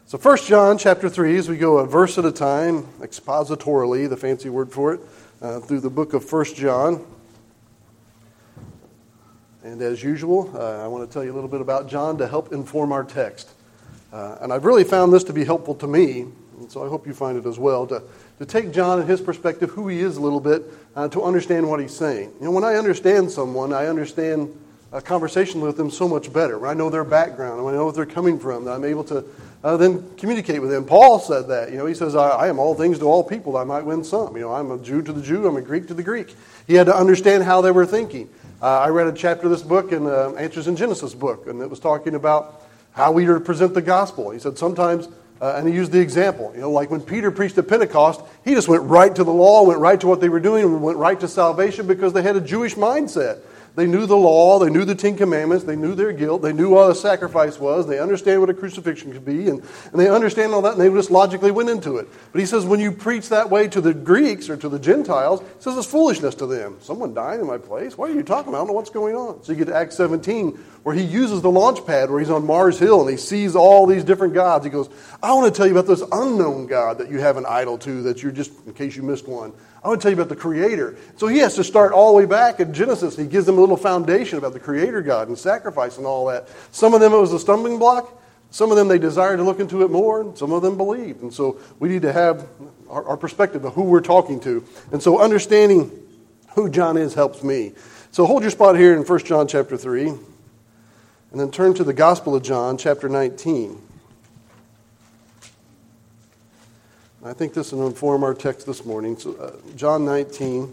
So 1 John chapter 3, as we go a verse at a time, expositorily, the fancy word for it, through the book of 1 John. And as usual, I want to tell you a little bit about John to help inform our text. And I've really found this to be helpful to me, and so I hope you find it as well, to take John and his perspective, who he is a little bit, to understand what he's saying. You know, when I understand someone, I understand a conversation with them so much better. When I know their background, when I know what they're coming from, that I'm able to then communicate with them. Paul said that. You know, he says, I am all things to all people, that I might win some. You know, I'm a Jew to the Jew, I'm a Greek to the Greek. He had to understand how they were thinking. I read a chapter of this book in Answers in Genesis book, and it was talking about how we are to present the gospel. He said sometimes, and he used the example, you know, like when Peter preached at Pentecost, he just went right to the law, went right to what they were doing, and went right to salvation because they had a Jewish mindset. They knew the law, they knew the Ten Commandments, they knew their guilt, they knew what a sacrifice was, they understand what a crucifixion could be, and they understand all that, and they just logically went into it. But he says when you preach that way to the Greeks or to the Gentiles, he says it's foolishness to them. Someone died in my place? What are you talking about? I don't know what's going on. So you get to Acts 17, where he uses the launch pad, where he's on Mars Hill, and he sees all these different gods. He goes, I want to tell you about this unknown God that you have an idol to, that you're just, in case you missed one. I want to tell you about the Creator. So he has to start all the way back in Genesis. He gives them a little foundation about the Creator God and sacrifice and all that. Some of them it was a stumbling block. Some of them they desired to look into it more. And some of them believed. And so we need to have our perspective of who we're talking to. And so understanding who John is helps me. So hold your spot here in 1 John chapter 3. And then turn to the Gospel of John chapter 19. I think this will inform our text this morning. So, John 19.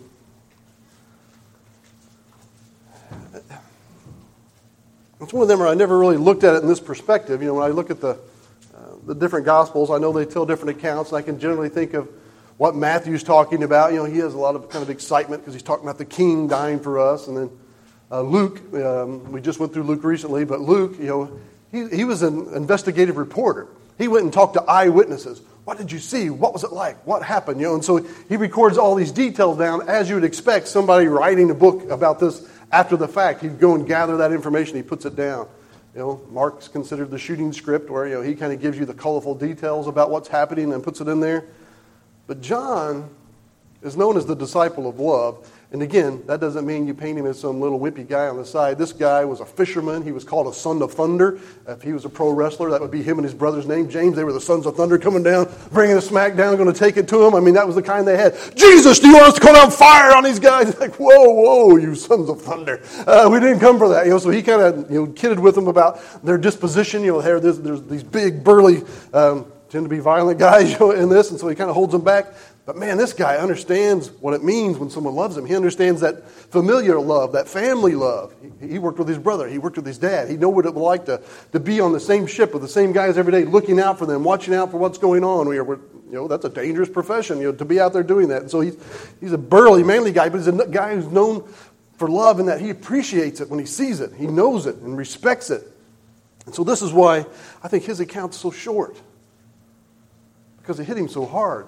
It's one of them where I never really looked at it in this perspective. You know, when I look at the different Gospels, I know they tell different accounts. And I can generally think of what Matthew's talking about. You know, he has a lot of kind of excitement because he's talking about the King dying for us. And then Luke, we just went through Luke recently, but Luke, you know, he was an investigative reporter. He went and talked to eyewitnesses. What did you see? What was it like? What happened? You know, and so he records all these details down as you would expect somebody writing a book about this after the fact. He'd go and gather that information. He puts it down. You know, Mark's considered the shooting script where, you know, he kind of gives you the colorful details about what's happening and puts it in there. But John is known as the disciple of love. And again, that doesn't mean you paint him as some little wimpy guy on the side. This guy was a fisherman. He was called a son of thunder. If he was a pro wrestler, that would be him and his brother's name, James. They were the sons of thunder coming down, bringing the smack down, going to take it to him. I mean, that was the kind they had. Jesus, do you want us to call down fire on these guys? It's like, whoa, you sons of thunder. We didn't come for that. You know, so he kind of, you know, kidded with them about their disposition. You know, there's these big, burly, tend to be violent guys, you know, in this, and so he kind of holds them back. But man, this guy understands what it means when someone loves him. He understands that familiar love, that family love. He worked with his brother. He worked with his dad. He knew what it was like to be on the same ship with the same guys every day, looking out for them, watching out for what's going on. You know, that's a dangerous profession, you know, to be out there doing that. And so he's a burly, manly guy, but he's a guy who's known for love in that he appreciates it when he sees it. He knows it and respects it. And so this is why I think his account's so short, because it hit him so hard.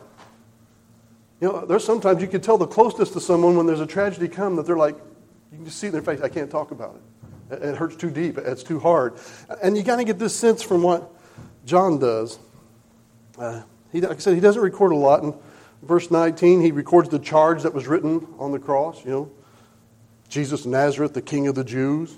You know, there's sometimes you can tell the closeness to someone when there's a tragedy come that they're like, you can just see in their face, I can't talk about it. It hurts too deep. It's too hard. And you got to get this sense from what John does. Like I said, he doesn't record a lot. In verse 19, he records the charge that was written on the cross, you know, Jesus of Nazareth, the King of the Jews.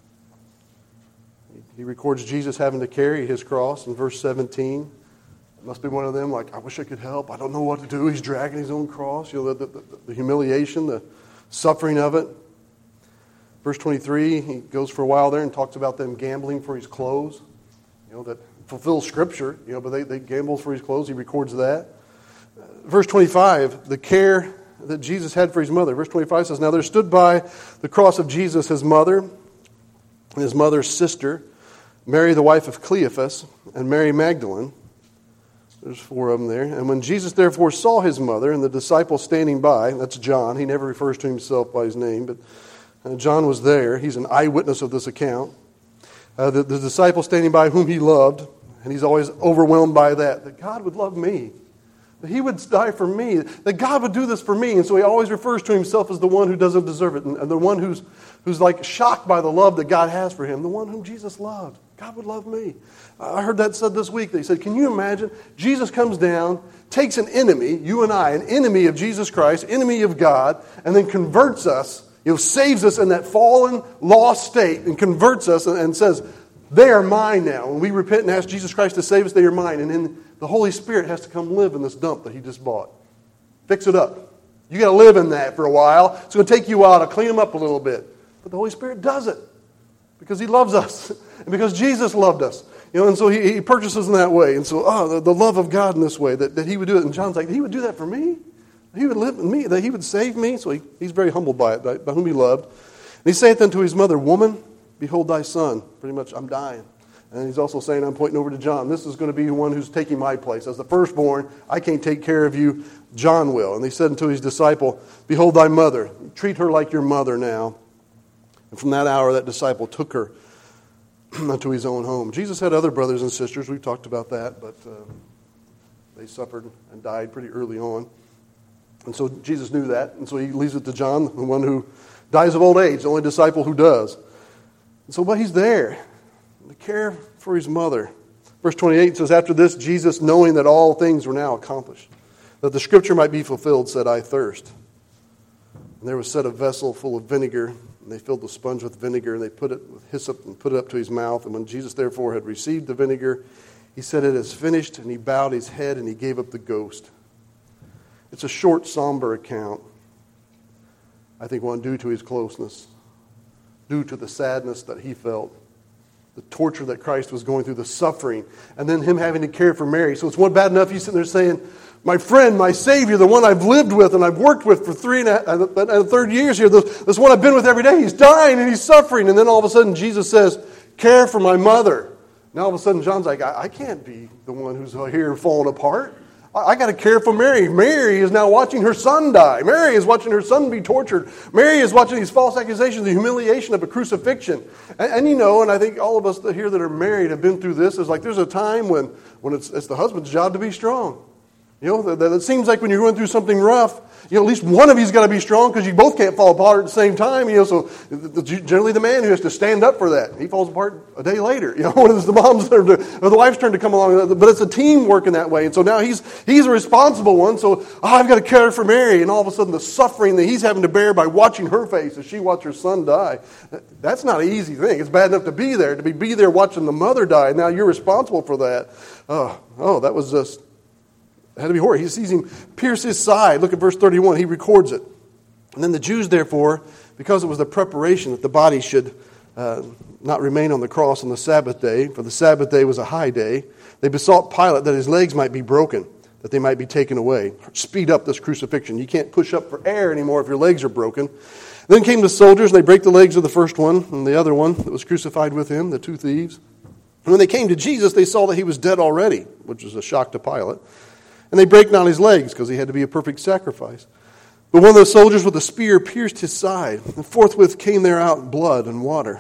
He records Jesus having to carry his cross in verse 17. Must be one of them, like, I wish I could help. I don't know what to do. He's dragging his own cross. You know, the humiliation, the suffering of it. Verse 23, he goes for a while there and talks about them gambling for his clothes. You know, that fulfills Scripture. You know, but they gamble for his clothes. He records that. Verse 25, the care that Jesus had for his mother. Verse 25 says, Now there stood by the cross of Jesus his mother and his mother's sister, Mary the wife of Cleophas, and Mary Magdalene. There's four of them there. And when Jesus therefore saw his mother and the disciple standing by, that's John. He never refers to himself by his name, but John was there. He's an eyewitness of this account. The disciple standing by whom he loved, and he's always overwhelmed by that God would love me, that he would die for me, that God would do this for me. And so he always refers to himself as the one who doesn't deserve it, and the one who's like shocked by the love that God has for him, the one whom Jesus loved. God would love me. I heard that said this week. They said, can you imagine? Jesus comes down, takes an enemy, you and I, an enemy of Jesus Christ, enemy of God, and then converts us, saves us in that fallen, lost state and converts us and says, they are mine now. When we repent and ask Jesus Christ to save us, they are mine. And then the Holy Spirit has to come live in this dump that he just bought. Fix it up. You got to live in that for a while. It's going to take you a while to clean them up a little bit. But the Holy Spirit does it because he loves us and because Jesus loved us. And so he purchases in that way. And so, the love of God in this way, that he would do it. And John's like, he would do that for me? He would live in me, that he would save me? So he's very humbled by it, by whom he loved. And he saith unto his mother, woman, behold thy son. Pretty much, I'm dying. And he's also saying, I'm pointing over to John. This is going to be the one who's taking my place. As the firstborn, I can't take care of you. John will. And he said unto his disciple, behold thy mother. Treat her like your mother now. And from that hour, that disciple took her unto his own home. Jesus had other brothers and sisters. We've talked about that, but they suffered and died pretty early on. And so Jesus knew that. And so he leaves it to John, the one who dies of old age, the only disciple who does. And so, but he's there to care for his mother. Verse 28 says, after this, Jesus, knowing that all things were now accomplished, that the scripture might be fulfilled, said, I thirst. And there was set a vessel full of vinegar, and they filled the sponge with vinegar, and they put it with hyssop and put it up to his mouth. And when Jesus therefore had received the vinegar, he said, it is finished, and he bowed his head, and he gave up the ghost. It's a short, somber account. I think one due to his closeness, due to the sadness that he felt, the torture that Christ was going through, the suffering, and then him having to care for Mary. So it's one bad enough he's sitting there saying, my friend, my Savior, the one I've lived with and I've worked with for 3 and a third years here, this one I've been with every day, he's dying and he's suffering. And then all of a sudden Jesus says, care for my mother. Now all of a sudden John's like, I can't be the one who's here falling apart. I got to care for Mary. Mary is now watching her son die. Mary is watching her son be tortured. Mary is watching these false accusations, the humiliation of a crucifixion. And I think all of us here that are married have been through this. It's like there's a time when it's the husband's job to be strong. That it seems like when you're going through something rough, at least one of you's got to be strong because you both can't fall apart at the same time. So generally the man who has to stand up for that, he falls apart a day later. When it's the mom's or the wife's turn to come along, but it's a team working that way. And so now he's a responsible one. So I've got to care for Mary, and all of a sudden the suffering that he's having to bear by watching her face as she watched her son die. That's not an easy thing. It's bad enough to be there watching the mother die. Now you're responsible for that. That was just. It had to be horrible. He sees him pierce his side. Look at verse 31. He records it. And then the Jews, therefore, because it was the preparation that the body should not remain on the cross on the Sabbath day, for the Sabbath day was a high day, they besought Pilate that his legs might be broken, that they might be taken away. Speed up this crucifixion. You can't push up for air anymore if your legs are broken. Then came the soldiers, and they break the legs of the first one and the other one that was crucified with him, the 2 thieves. And when they came to Jesus, they saw that he was dead already, which was a shock to Pilate. And they brake not his legs, because he had to be a perfect sacrifice. But one of the soldiers with a spear pierced his side, and forthwith came there out blood and water.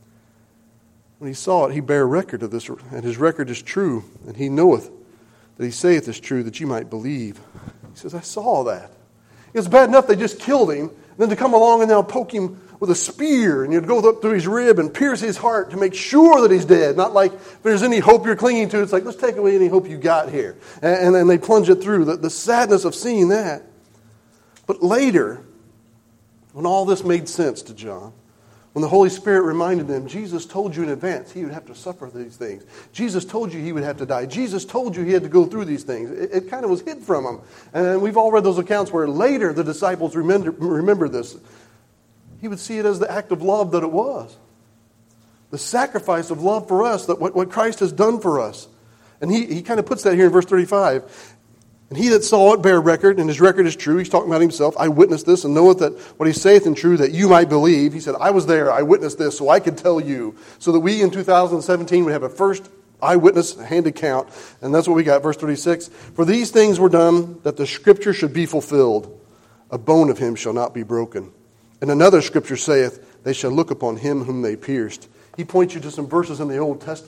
When he saw it, he bare record of this, and his record is true, and he knoweth that he saith is true, that you might believe. He says, I saw that. It's bad enough they just killed him, and then to come along and now poke him with a spear, and you'd go up through his rib and pierce his heart to make sure that he's dead. Not like if there's any hope you're clinging to, it's like, let's take away any hope you got here. And then they plunge it through. The sadness of seeing that. But later, when all this made sense to John, when the Holy Spirit reminded them, Jesus told you in advance he would have to suffer these things. Jesus told you he would have to die. Jesus told you he had to go through these things. It kind of was hid from him. And we've all read those accounts where later the disciples remember this. He would see it as the act of love that it was. The sacrifice of love for us, that what Christ has done for us. And he kind of puts that here in verse 35. And he that saw it bare record, and his record is true. He's talking about himself. I witnessed this, and knoweth that what he saith is true, that you might believe. He said, I was there, I witnessed this, so I could tell you. So that we in 2017 would have a first eyewitness hand account. And that's what we got, verse 36. For these things were done, that the scripture should be fulfilled. A bone of him shall not be broken. And another scripture saith, they shall look upon him whom they pierced. He points you to some verses in the Old Testament.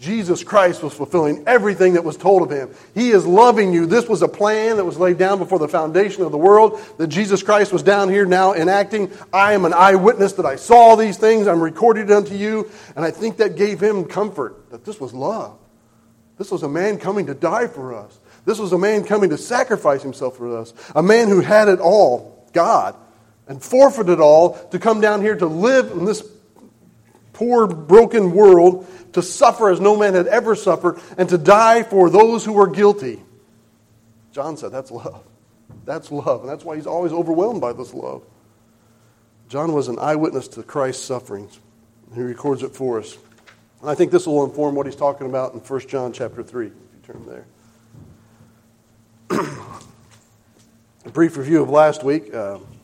Jesus Christ was fulfilling everything that was told of him. He is loving you. This was a plan that was laid down before the foundation of the world, that Jesus Christ was down here now enacting. I am an eyewitness that I saw these things. I'm recording it unto you. And I think that gave him comfort, that this was love. This was a man coming to die for us. This was a man coming to sacrifice himself for us. A man who had it all, God, and forfeited all to come down here to live in this poor, broken world, to suffer as no man had ever suffered, and to die for those who were guilty. John said, that's love. That's love. And that's why he's always overwhelmed by this love. John was an eyewitness to Christ's sufferings. He records it for us. And I think this will inform what he's talking about in 1 John chapter 3, if you turn there. A brief review of last week.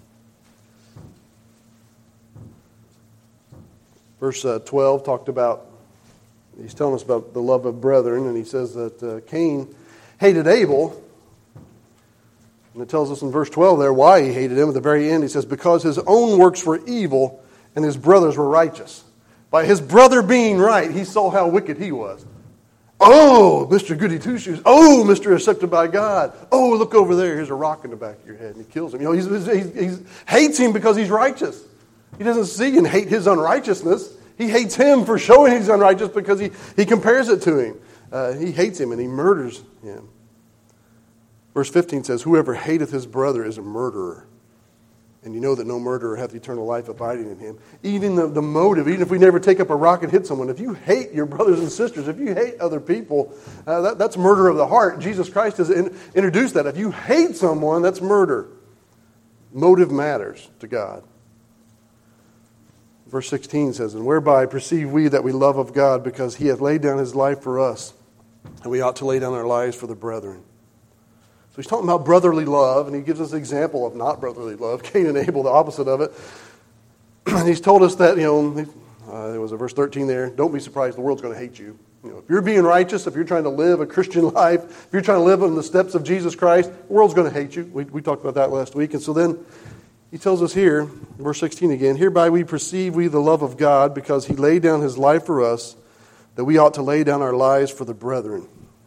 Verse 12 talked about, he's telling us about the love of brethren, and he says that Cain hated Abel. And it tells us in verse 12 there why he hated him. At the very end he says, because his own works were evil and his brothers were righteous. By his brother being right, he saw how wicked he was. Oh, Mr. Goody Two-Shoes. Oh, Mr. Accepted by God. Oh, look over there. Here's a rock in the back of your head. And he kills him. You know, he hates him because he's righteous. He doesn't see and hate his unrighteousness. He hates him for showing he's unrighteous because he compares it to him. He hates him and he murders him. Verse 15 says, whoever hateth his brother is a murderer. And you know that no murderer hath eternal life abiding in him. Even the motive, even if we never take up a rock and hit someone, if you hate your brothers and sisters, if you hate other people, that's murder of the heart. Jesus Christ has introduced that. If you hate someone, that's murder. Motive matters to God. Verse 16 says, and whereby perceive we that we love of God, because he hath laid down his life for us, and we ought to lay down our lives for the brethren. So he's talking about brotherly love, and he gives us an example of not brotherly love. Cain and Abel, the opposite of it. And he's told us that, there was a verse 13 there, don't be surprised, the world's going to hate you. If you're being righteous, if you're trying to live a Christian life, if you're trying to live in the steps of Jesus Christ, the world's going to hate you. We talked about that last week. And so then he tells us here, verse 16 again, hereby we perceive we the love of God, because he laid down his life for us, that we ought to lay down our lives for the brethren.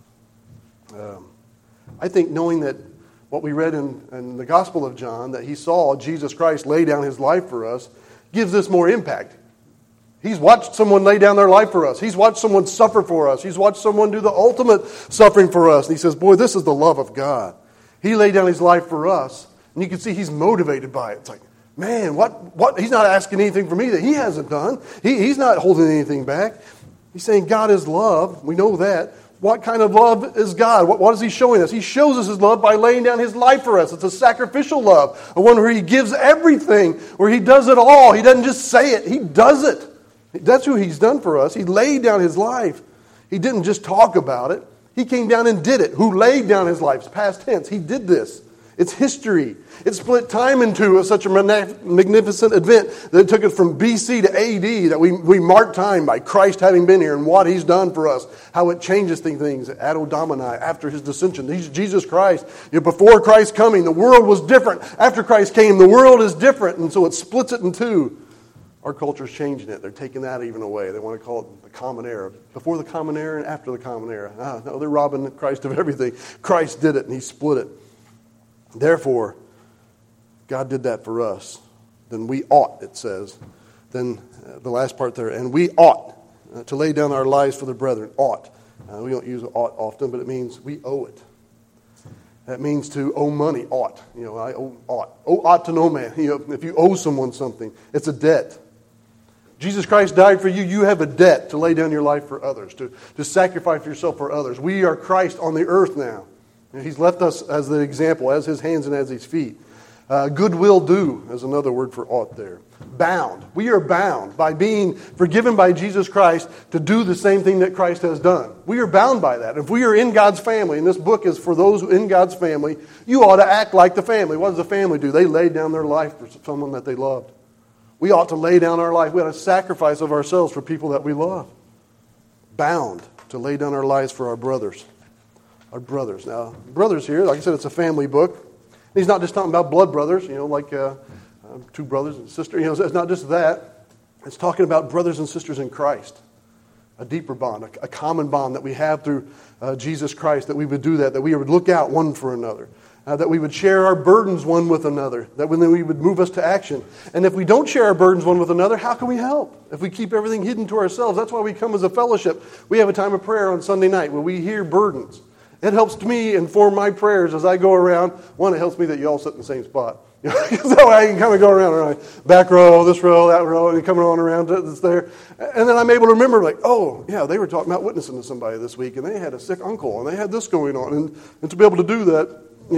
I think knowing that what we read in the Gospel of John, that he saw Jesus Christ lay down his life for us, gives this more impact. He's watched someone lay down their life for us. He's watched someone suffer for us. He's watched someone do the ultimate suffering for us. And he says, boy, this is the love of God. He laid down his life for us. And you can see he's motivated by it. It's like, man, what? He's not asking anything from me that he hasn't done. He's not holding anything back. He's saying God is love. We know that. What kind of love is God? What is he showing us? He shows us his love by laying down his life for us. It's a sacrificial love, a one where he gives everything, where he does it all. He doesn't just say it, he does it. That's who he's done for us. He laid down his life. He didn't just talk about it. He came down and did it. Who laid down his life? It's past tense. He did this. It's history. It split time into such a magnificent event that it took it from BC to AD, that we mark time by Christ having been here and what he's done for us, how it changes things. Addo Domini, after his dissension. Jesus Christ, before Christ's coming, the world was different. After Christ came, the world is different, and so it splits it in two. Our culture's changing it. They're taking that even away. They want to call it the common era. Before the common era and after the common era. No, they're robbing Christ of everything. Christ did it, and he split it. Therefore, God did that for us. Then we ought, it says. Then the last part there, and we ought to lay down our lives for the brethren. Ought. We don't use ought often, but it means we owe it. That means to owe money. Ought. I owe ought. Owe ought to no man. If you owe someone something, it's a debt. Jesus Christ died for you. You have a debt to lay down your life for others, to sacrifice yourself for others. We are Christ on the earth now. He's left us as the example, as his hands and as his feet. Goodwill do is another word for ought there. Bound. We are bound by being forgiven by Jesus Christ to do the same thing that Christ has done. We are bound by that. If we are in God's family, and this book is for those in God's family, you ought to act like the family. What does the family do? They lay down their life for someone that they loved. We ought to lay down our life. We ought to sacrifice of ourselves for people that we love. Bound to lay down our lives for our brothers. Our brothers. Now, brothers here, like I said, it's a family book. He's not just talking about blood brothers, like two brothers and sisters. It's not just that. It's talking about brothers and sisters in Christ. a deeper bond, a common bond that we have through Jesus Christ, that we would do that we would look out one for another, that we would share our burdens one with another, that then we would move us to action. And if we don't share our burdens one with another, how can we help? If we keep everything hidden to ourselves, that's why we come as a fellowship. We have a time of prayer on Sunday night where we hear burdens. It helps me inform my prayers as I go around. One, it helps me that you all sit in the same spot. That way I can kind of go around, back row, this row, that row, and coming on around that's there. And then I'm able to remember, oh, yeah, they were talking about witnessing to somebody this week, and they had a sick uncle, and they had this going on. And to be able to do that,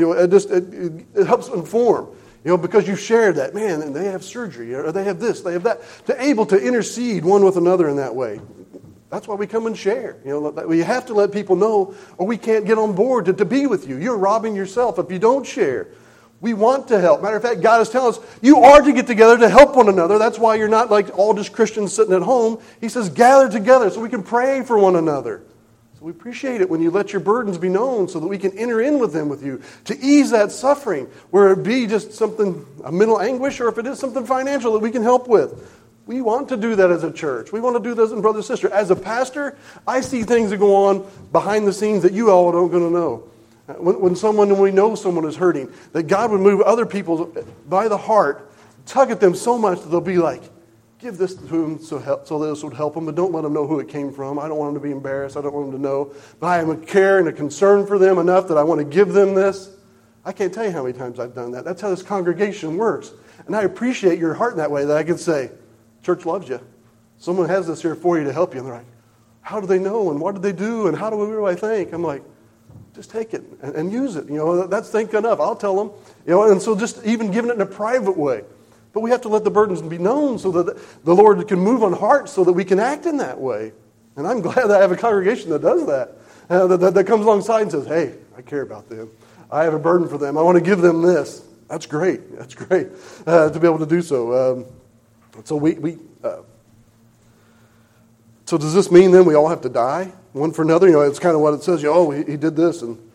it helps inform, because you shared that. Man, and they have surgery, or they have this, they have that. To able to intercede one with another in that way. That's why we come and share. We have to let people know, or we can't get on board to be with you. You're robbing yourself if you don't share. We want to help. Matter of fact, God is telling us, you are to get together to help one another. That's why you're not like all just Christians sitting at home. He says, gather together so we can pray for one another. So we appreciate it when you let your burdens be known so that we can enter in with them with you to ease that suffering, where it be just something, a mental anguish, or if it is something financial that we can help with. We want to do that as a church. We want to do this in brother and sister. As a pastor, I see things that go on behind the scenes that you all aren't going to know. When we know someone is hurting, that God would move other people by the heart, tug at them so much that they'll be like, give this to them so this would help them, but don't let them know who it came from. I don't want them to be embarrassed. I don't want them to know. But I am a care and a concern for them enough that I want to give them this. I can't tell you how many times I've done that. That's how this congregation works. And I appreciate your heart in that way, that I can say, church loves you. Someone has this here for you to help you. And they're like, how do they know? And what did they do? And what do I think? I'm like, just take it and use it. That's think enough. I'll tell them. And so just even giving it in a private way. But we have to let the burdens be known so that the Lord can move on hearts so that we can act in that way. And I'm glad that I have a congregation that does that. That comes alongside and says, hey, I care about them. I have a burden for them. I want to give them this. That's great. That's great to be able to do so. So does this mean then we all have to die one for another? It's kind of what it says. He did this, and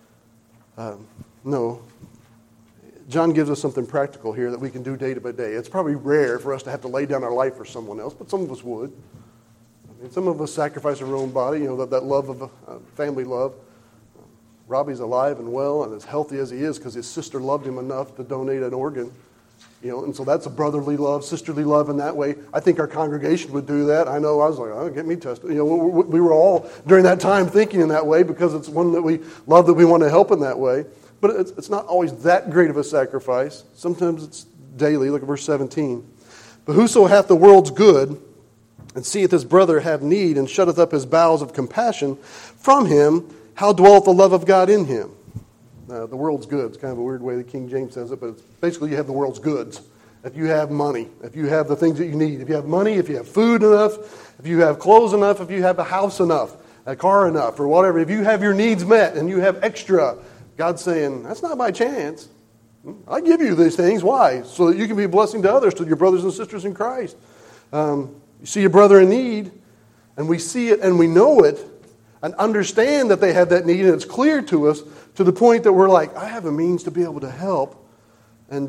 no. John gives us something practical here that we can do day by day. It's probably rare for us to have to lay down our life for someone else, but some of us would. Some of us sacrifice our own body. That love of family love. Robbie's alive and well and as healthy as he is because his sister loved him enough to donate an organ. And so that's a brotherly love, sisterly love in that way. I think our congregation would do that. I know I was like, get me tested. We were all during that time thinking in that way because it's one that we love, that we want to help in that way. But it's not always that great of a sacrifice. Sometimes it's daily. Look at verse 17. But whoso hath the world's good and seeth his brother have need and shutteth up his bowels of compassion from him, how dwelleth the love of God in him? The world's goods, kind of a weird way the King James says it, but it's basically you have the world's goods. If you have money, if you have the things that you need, if you have money, if you have food enough, if you have clothes enough, if you have a house enough, a car enough, or whatever, if you have your needs met and you have extra, God's saying, that's not by chance. I give you these things. Why? So that you can be a blessing to others, to your brothers and sisters in Christ. You see your brother in need, and we see it and we know it, and understand that they have that need, and it's clear to us to the point that we're like, I have a means to be able to help, and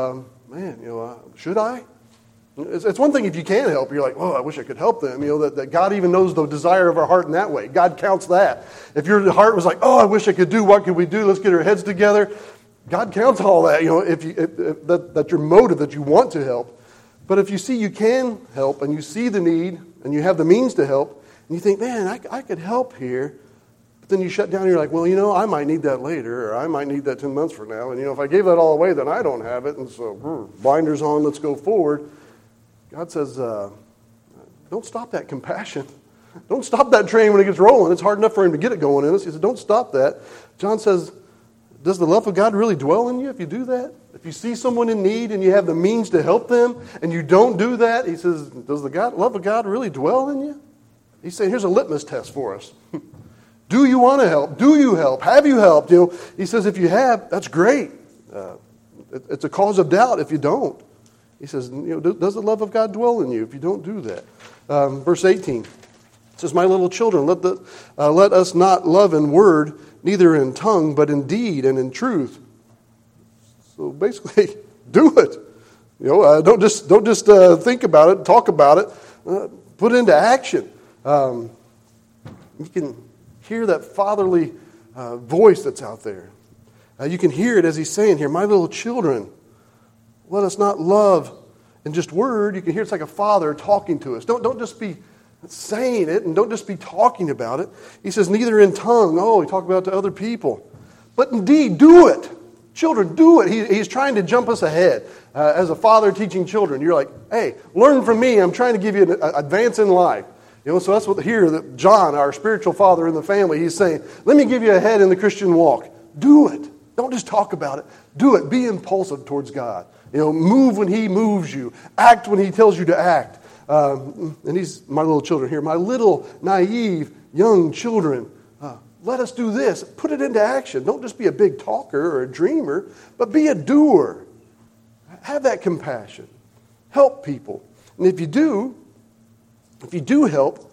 should I? It's one thing if you can help. You're like, I wish I could help them. That God even knows the desire of our heart in that way. God counts that. If your heart was like, I wish I could do, what could we do? Let's get our heads together. God counts all that. If that's your motive, that you want to help. But if you see you can help, and you see the need, and you have the means to help, and you think, man, I could help here. But then you shut down and you're like, I might need that later, or I might need that 10 months from now. And, if I gave that all away, then I don't have it. And so, blinders on, let's go forward. God says, don't stop that compassion. Don't stop that train when it gets rolling. It's hard enough for him to get it going in us. He said, don't stop that. John says, does the love of God really dwell in you if you do that? If you see someone in need and you have the means to help them and you don't do that, he says, does the love of God really dwell in you? He's saying, here's a litmus test for us. Do you want to help? Do you help? Have you helped? He says, if you have, that's great. It's a cause of doubt if you don't. He says, does the love of God dwell in you if you don't do that? Verse 18 says, my little children, let us not love in word, neither in tongue, but in deed and in truth. So basically, do it. Don't just think about it, talk about it. Put it into action. You can hear that fatherly voice that's out there. You can hear it as he's saying here, my little children, let us not love in just word. You can hear it's like a father talking to us. Don't just be saying it and don't just be talking about it. He says, neither in tongue. Oh, he talked about it to other people. But indeed, do it. Children, do it. He's trying to jump us ahead. As a father teaching children, you're like, hey, learn from me. I'm trying to give you an advance in life. So that's what here that John, our spiritual father in the family, he's saying, let me give you a head in the Christian walk. Do it. Don't just talk about it. Do it. Be impulsive towards God. Move when he moves you. Act when he tells you to act. And these, my little children here, my little naive young children, let us do this. Put it into action. Don't just be a big talker or a dreamer, but be a doer. Have that compassion. Help people. And if you do help,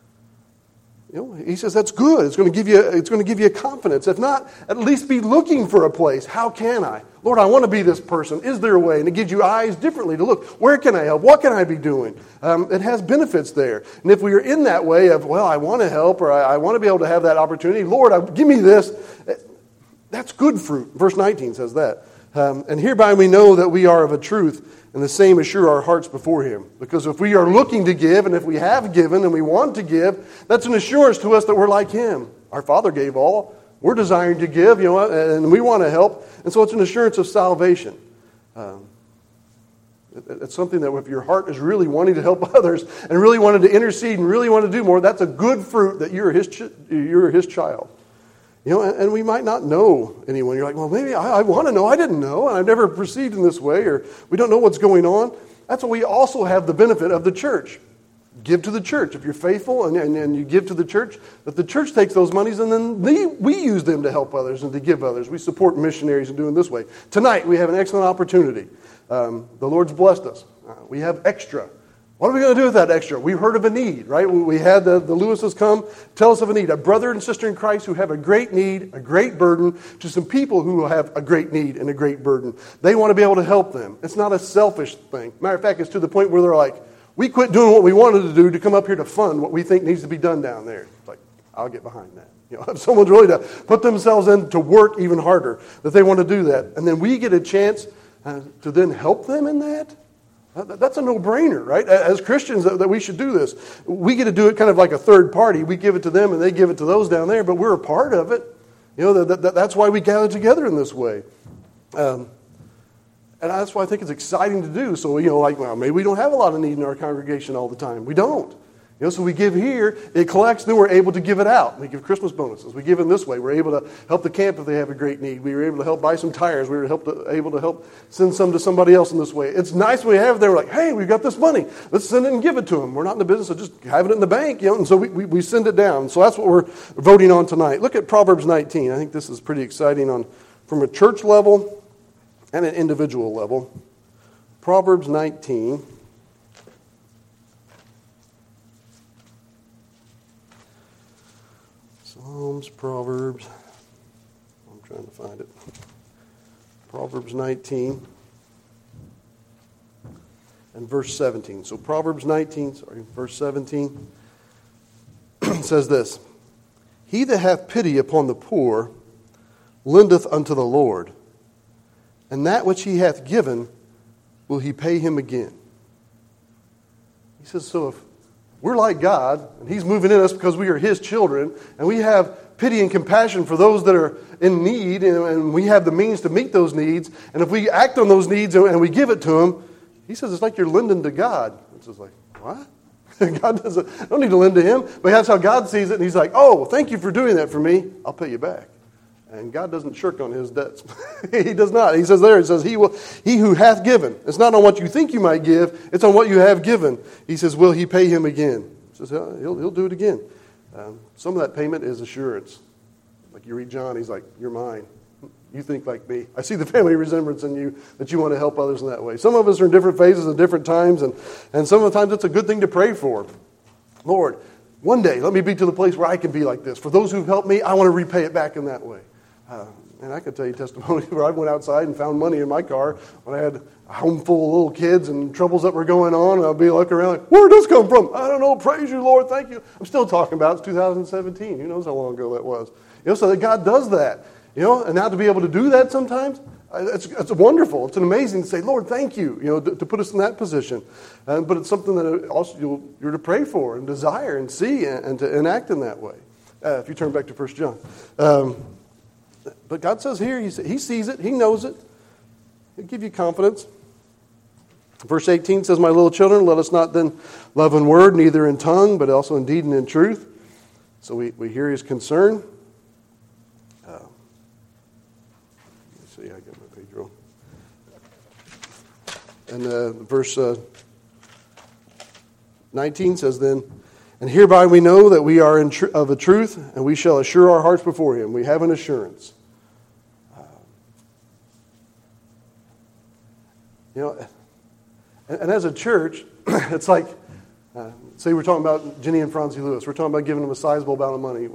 he says that's good. It's going to give you a confidence. If not, at least be looking for a place. How can I? Lord, I want to be this person. Is there a way? And it gives you eyes differently to look. Where can I help? What can I be doing? It has benefits there. And if we are in that way of, well, I want to help or I want to be able to have that opportunity, Lord, give me this. That's good fruit. Verse 19 says that. And hereby we know that we are of a truth, and the same assure our hearts before him. Because if we are looking to give, and if we have given and we want to give, that's an assurance to us that we're like him. Our Father gave all. We're desiring to give, and we want to help. And so it's an assurance of salvation. It's something that if your heart is really wanting to help others and really wanted to intercede and really want to do more, that's a good fruit that you're his child. And we might not know anyone. You're like, well, maybe I want to know. I didn't know, and I've never perceived in this way, or we don't know what's going on. That's why we also have the benefit of the church. Give to the church. If you're faithful and you give to the church, that the church takes those monies and then we use them to help others and to give others. We support missionaries in doing this way. Tonight, we have an excellent opportunity. The Lord's blessed us. We have extra. What are we going to do with that extra? We've heard of a need, right? We had the Lewises come tell us of a need. A brother and sister in Christ who have a great need, a great burden, to some people who have a great need and a great burden. They want to be able to help them. It's not a selfish thing. Matter of fact, it's to the point where they're like, we quit doing what we wanted to do to come up here to fund what we think needs to be done down there. It's like, I'll get behind that. If someone's really to put themselves in to work even harder, that they want to do that. And then we get a chance to then help them in that. That's a no-brainer, right? As Christians, that we should do this. We get to do it kind of like a third party. We give it to them and they give it to those down there, but we're a part of it. That's why we gather together in this way. And that's why I think it's exciting to do. So, maybe we don't have a lot of need in our congregation all the time. We don't. So we give here, it collects, then we're able to give it out. We give Christmas bonuses. We give in this way. We're able to help the camp if they have a great need. We were able to help buy some tires. We were able to help send some to somebody else in this way. It's nice when we have it there. We're like, hey, we've got this money. Let's send it and give it to them. We're not in the business of just having it in the bank, and so we send it down. So that's what we're voting on tonight. Look at Proverbs 19. I think this is pretty exciting from a church level and an individual level. Proverbs 19. Psalms, Proverbs. I'm trying to find it. Proverbs 19 and verse 17. So Proverbs 19, verse 17 says this: He that hath pity upon the poor lendeth unto the Lord, and that which he hath given will he pay him again. He says, so if we're like God, and he's moving in us because we are his children, and we have pity and compassion for those that are in need, and we have the means to meet those needs, and if we act on those needs and we give it to him, he says it's like you're lending to God. It's just like, what? God I don't need to lend to him, but that's how God sees it, and he's like, oh, thank you for doing that for me. I'll pay you back. And God doesn't shirk on his debts. He does not. He says he who hath given. It's not on what you think you might give. It's on what you have given. He says, will he pay him again? He says, he'll do it again. Some of that payment is assurance. Like you read John, he's like, you're mine. You think like me. I see the family resemblance in you that you want to help others in that way. Some of us are in different phases at different times, and some of the times it's a good thing to pray for. Lord, one day let me be to the place where I can be like this. For those who've helped me, I want to repay it back in that way. And I could tell you testimony where I went outside and found money in my car when I had a home full of little kids and troubles that were going on. And I'd be looking around like, where did this come from? I don't know. Praise you, Lord. Thank you. I'm still talking about it. It's 2017. Who knows how long ago that was? So that God does that. And now to be able to do that sometimes, it's wonderful. It's amazing to say, Lord, thank you, to put us in that position. But it's something that also you're to pray for and desire and see and to enact in that way. If you turn back to 1 John. But God says here, He sees it, He knows it. He'll give you confidence. Verse 18 says, my little children, let us not then love in word, neither in tongue, but also in deed and in truth. So we hear His concern. Let's see, I got my page wrong. And verse 19 says then, and hereby we know that we are of a truth, and we shall assure our hearts before Him. We have an assurance. And as a church, it's like, say we're talking about Jenny and Francie Lewis. We're talking about giving them a sizable amount of money,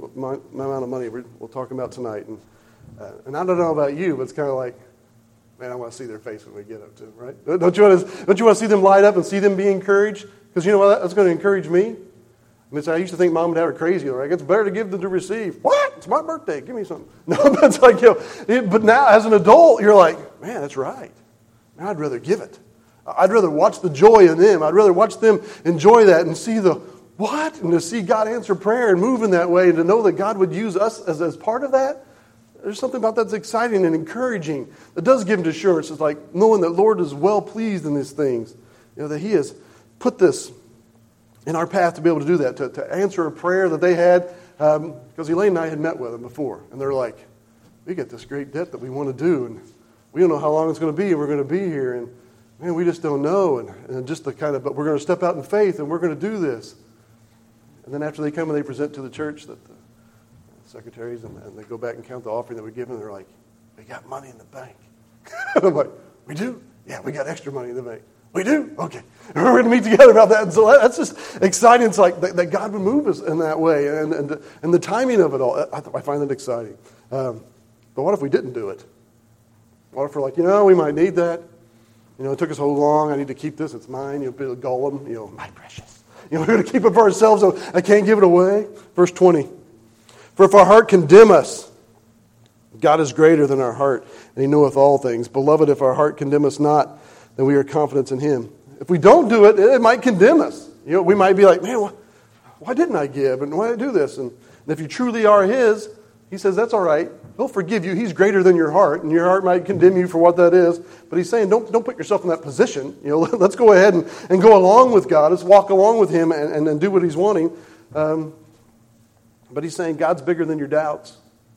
we'll talk about tonight. And I don't know about you, but it's kind of like, man, I want to see their face when we get up to them, right? Don't you want to see them light up and see them be encouraged? Because you know what? That's going to encourage me. I used to think mom and dad were crazy. Like, it's better to give than to receive. What? It's my birthday. Give me something. No, but it's like, but now as an adult, you're like, man, that's right. Man, I'd rather give it. I'd rather watch the joy in them. I'd rather watch them enjoy that and see the what? And to see God answer prayer and move in that way and to know that God would use us as part of that. There's something about that's exciting and encouraging. That does give them assurance. It's like knowing that Lord is well pleased in these things. That He has put this in our path to be able to do that, to answer a prayer that they had. Because Elaine and I had met with them before. And they're like, we got this great debt that we want to do. And we don't know how long it's going to be. And we're going to be here. And man, we just don't know. And just the kind of, but we're going to step out in faith and we're going to do this. And then after they come and they present to the church that the secretaries and they go back and count the offering that we give them, they're like, we got money in the bank. And I'm like, we do? Yeah, we got extra money in the bank. We do? Okay. And we're going to meet together about that. And so that's just exciting. It's like that God would move us in that way. And the timing of it all, I find that exciting. But what if we didn't do it? What if we're like, we might need that. It took us so long. I need to keep this. It's mine. Gull them. My precious. We're going to keep it for ourselves. So I can't give it away. Verse 20. For if our heart condemn us, God is greater than our heart, and He knoweth all things. Beloved, if our heart condemn us not, then we are confident in Him. If we don't do it, it might condemn us. We might be like, man, why didn't I give? And why did I do this? And if you truly are His, He says, that's all right. He'll forgive you. He's greater than your heart, and your heart might condemn you for what that is. But He's saying, don't put yourself in that position. Let's go ahead and go along with God. Let's walk along with Him and do what He's wanting. But He's saying God's bigger than your doubts.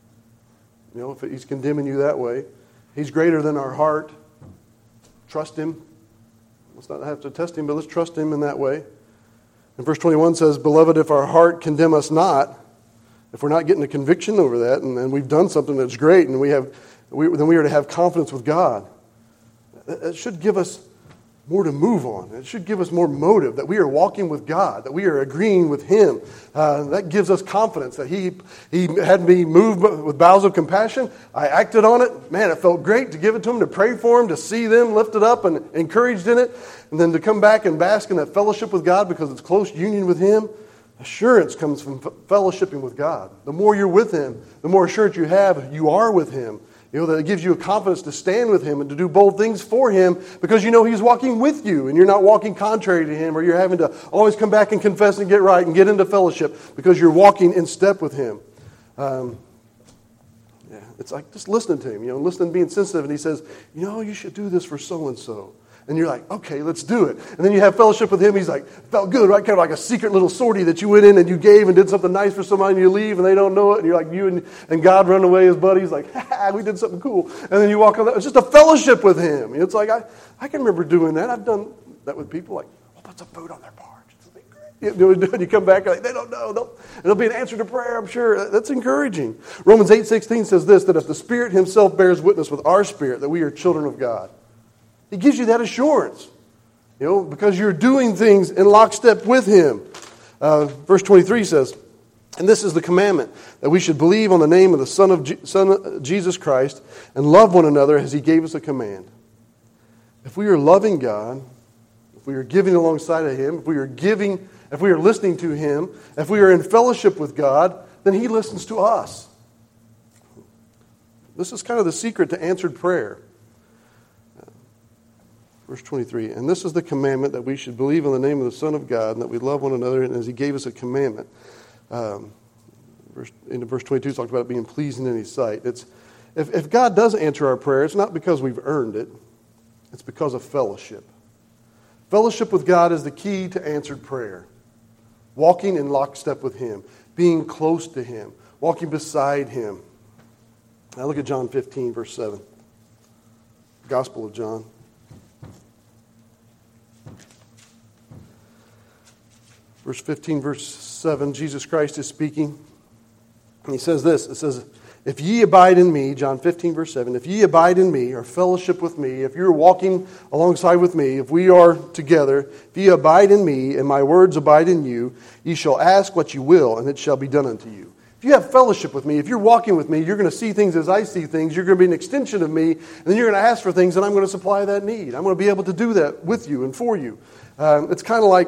If He's condemning you that way. He's greater than our heart. Trust Him. Let's not have to test Him, but let's trust Him in that way. And verse 21 says, Beloved, if our heart condemn us not, if we're not getting a conviction over that, and we've done something that's great, and then we are to have confidence with God. It should give us more to move on. It should give us more motive that we are walking with God, that we are agreeing with Him. That gives us confidence that He had me moved with bowels of compassion. I acted on it. Man, it felt great to give it to Him, to pray for Him, to see them lifted up and encouraged in it, and then to come back and bask in that fellowship with God because it's close union with Him. Assurance comes from fellowshipping with God. The more you're with Him, the more assurance you have you are with Him. That it gives you a confidence to stand with Him and to do bold things for Him because He's walking with you and you're not walking contrary to Him or you're having to always come back and confess and get right and get into fellowship because you're walking in step with Him. It's like just listening to Him, listening, being sensitive. And He says, you should do this for so-and-so. And you're like, okay, let's do it. And then you have fellowship with Him. He's like, felt good, right? Kind of like a secret little sortie that you went in and you gave and did something nice for somebody and you leave and they don't know it. And you're like, you and God run away as buddies like, we did something cool. And then you walk on that. It's just a fellowship with Him. It's like, I can remember doing that. I've done that with people like, we'll put some food on their porch. It'll be great. You come back, like, they don't know. It'll be an answer to prayer, I'm sure. That's encouraging. Romans 8:16 says this, that if the Spirit Himself bears witness with our spirit that we are children of God, He gives you that assurance, because you're doing things in lockstep with Him. Verse 23 says, And this is the commandment, that we should believe on the name of the Son of Jesus Christ and love one another as He gave us a command. If we are loving God, if we are giving alongside of Him, if we are listening to Him, if we are in fellowship with God, then He listens to us. This is kind of the secret to answered prayer. Verse 23, and this is the commandment, that we should believe in the name of the Son of God, and that we love one another, and as He gave us a commandment. In verse 22, it talks about it being pleasing in His sight. If God does answer our prayer, it's not because we've earned it. It's because of fellowship. Fellowship with God is the key to answered prayer. Walking in lockstep with Him. Being close to Him. Walking beside Him. Now look at John 15, verse 7. Gospel of John. Verse 15, verse 7, Jesus Christ is speaking. And He says this, it says, if ye abide in me, John 15, verse 7, if ye abide in me, or fellowship with me, if you're walking alongside with me, if we are together, if ye abide in me, and my words abide in you, ye shall ask what you will, and it shall be done unto you. If you have fellowship with me, if you're walking with me, you're going to see things as I see things, you're going to be an extension of me, and then you're going to ask for things, and I'm going to supply that need. I'm going to be able to do that with you and for you. It's kind of like...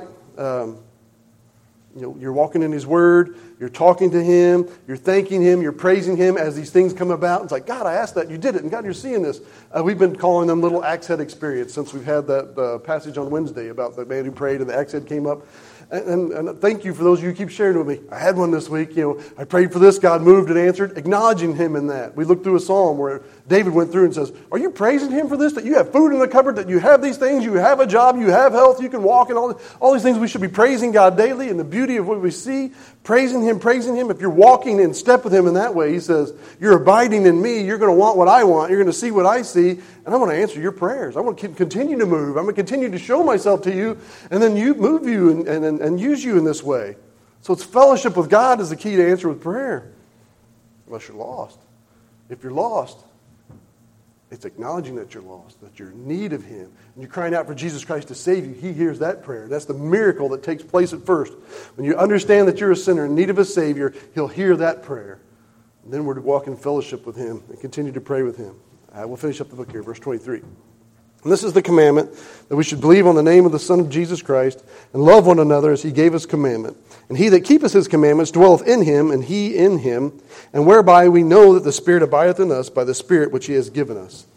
you're walking in His Word, you're talking to Him, you're thanking Him, you're praising Him as these things come about. It's like, God, I asked that, you did it, and God, you're seeing this. We've been calling them little axe head experience since we've had that passage on Wednesday about the man who prayed and the axe head came up. And thank you for those of you who keep sharing with me. I had one this week. I prayed for this. God moved and answered, acknowledging Him in that. We looked through a psalm where David went through and says, are you praising Him for this? That you have food in the cupboard, that you have these things, you have a job, you have health, you can walk, and all these things. We should be praising God daily, and the beauty of what we see, praising Him. If you're walking in step with Him in that way, He says, you're abiding in me, you're going to want what I want, you're going to see what I see, and I'm going to answer your prayers. I'm going to continue to move. I'm going to continue to show myself to you, and then move you and use you in this way. So it's fellowship with God is the key to answer with prayer. Unless you're lost. If you're lost, it's acknowledging that you're lost, that you're in need of Him, and you're crying out for Jesus Christ to save you. He hears that prayer. That's the miracle that takes place at first. When you understand that you're a sinner in need of a Savior, He'll hear that prayer. And then we're to walk in fellowship with Him and continue to pray with Him. We'll finish up the book here, verse 23. And this is the commandment, that we should believe on the name of the Son of Jesus Christ and love one another as He gave us commandment. And he that keepeth His commandments dwelleth in Him, and He in him. And whereby we know that the Spirit abideth in us by the Spirit which He has given us.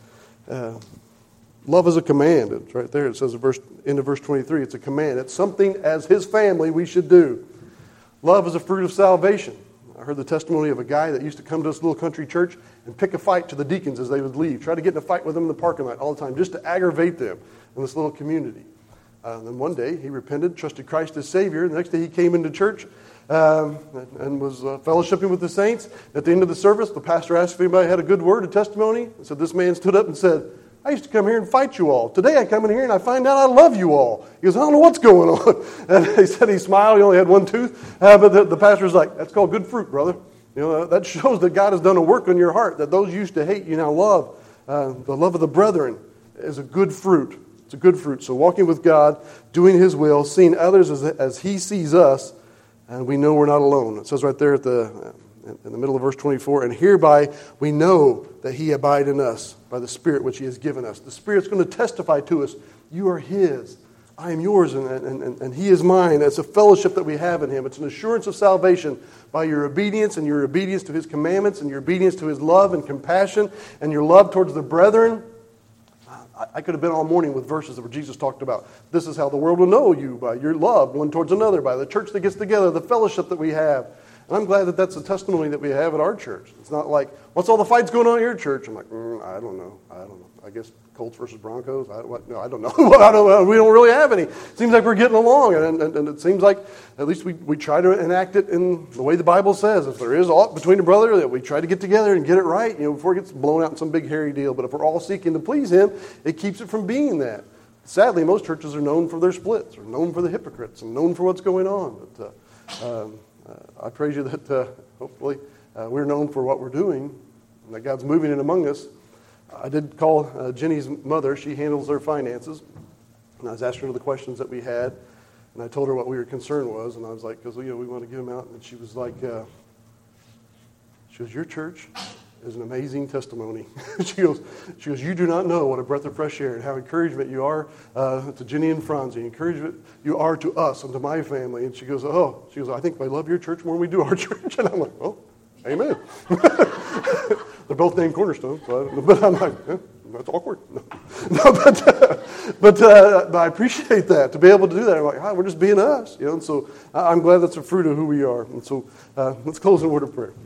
Love is a command. It's right there. It says in verse 23, it's a command. It's something as His family we should do. Love is a fruit of salvation. I heard the testimony of a guy that used to come to this little country church and pick a fight to the deacons as they would leave. Try to get in a fight with them in the parking lot all the time just to aggravate them in this little community. Then one day he repented, trusted Christ as Savior. The next day he came into church and was fellowshipping with the saints. At the end of the service, the pastor asked if anybody had a good word, a testimony. And so this man stood up and said, I used to come here and fight you all. Today I come in here and I find out I love you all. He goes, I don't know what's going on. And he said he smiled. He only had one tooth. But the pastor was like, that's called good fruit, brother. That shows that God has done a work on your heart, that those you used to hate you now love. The love of the brethren is a good fruit. It's a good fruit. So walking with God, doing His will, seeing others as He sees us, and we know we're not alone. It says right there in the middle of verse 24, and hereby we know that He abide in us by the Spirit which He has given us. The Spirit's going to testify to us, you are His, I am yours, and He is mine. It's a fellowship that we have in Him. It's an assurance of salvation by your obedience, and your obedience to His commandments, and your obedience to His love and compassion, and your love towards the brethren. I could have been all morning with verses where Jesus talked about, this is how the world will know you, by your love one towards another, by the church that gets together, the fellowship that we have. And I'm glad that that's a testimony that we have at our church. It's not like, what's all the fights going on at your church? I'm like, I don't know. I guess Colts versus Broncos? I don't know. We don't really have any. It seems like we're getting along, and it seems like at least we try to enact it in the way the Bible says. If there is aught between a brother, that we try to get together and get it right, before it gets blown out in some big hairy deal. But if we're all seeking to please Him, it keeps it from being that. Sadly, most churches are known for their splits, or known for the hypocrites, and known for what's going on. But I praise you that hopefully we're known for what we're doing, and that God's moving in among us. I did call Jenny's mother. She handles their finances. And I was asking her the questions that we had. And I told her what we were concerned was, and I was like, because we want to give them out. And she was like, your church is an amazing testimony. she goes, you do not know what a breath of fresh air and how encouragement you are to Jenny and Franzi, encouragement you are to us and to my family. And she goes, I think I love your church more than we do our church. And I'm like, well, amen. They're both named Cornerstone, but I'm like, that's awkward. But I appreciate that, to be able to do that. I'm like, we're just being us. And so I'm glad that's a fruit of who we are. And so let's close in a word of prayer.